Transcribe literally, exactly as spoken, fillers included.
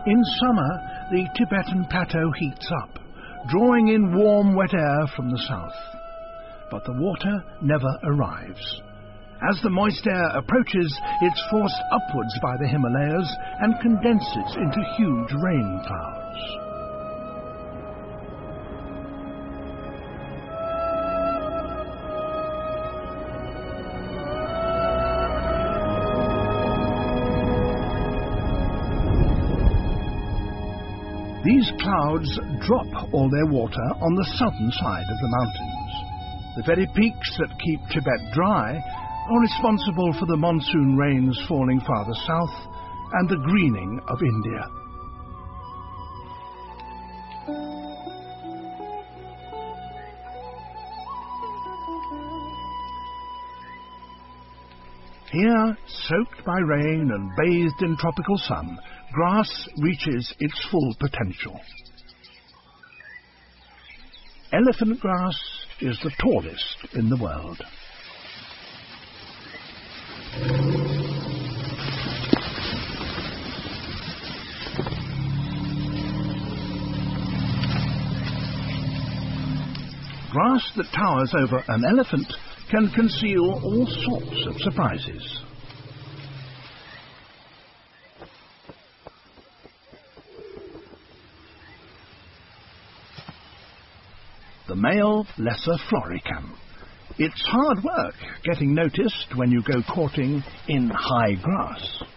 In summer, the Tibetan plateau heats up, drawing in warm, wet air from the south. But the water never arrives. As the moist air approaches, it's forced upwards by the Himalayas and condenses into huge rain clouds. These clouds drop all their water on the southern side of the mountains. The very peaks that keep Tibet dry are responsible for the monsoon rains falling farther south and the greening of India. Here, soaked by rain and bathed in tropical sun, grass reaches its full potential. Elephant grass is the tallest in the world. Grass that towers over an elephant can conceal all sorts of surprises. The male lesser floricam. It's hard work getting noticed when you go courting in high grass.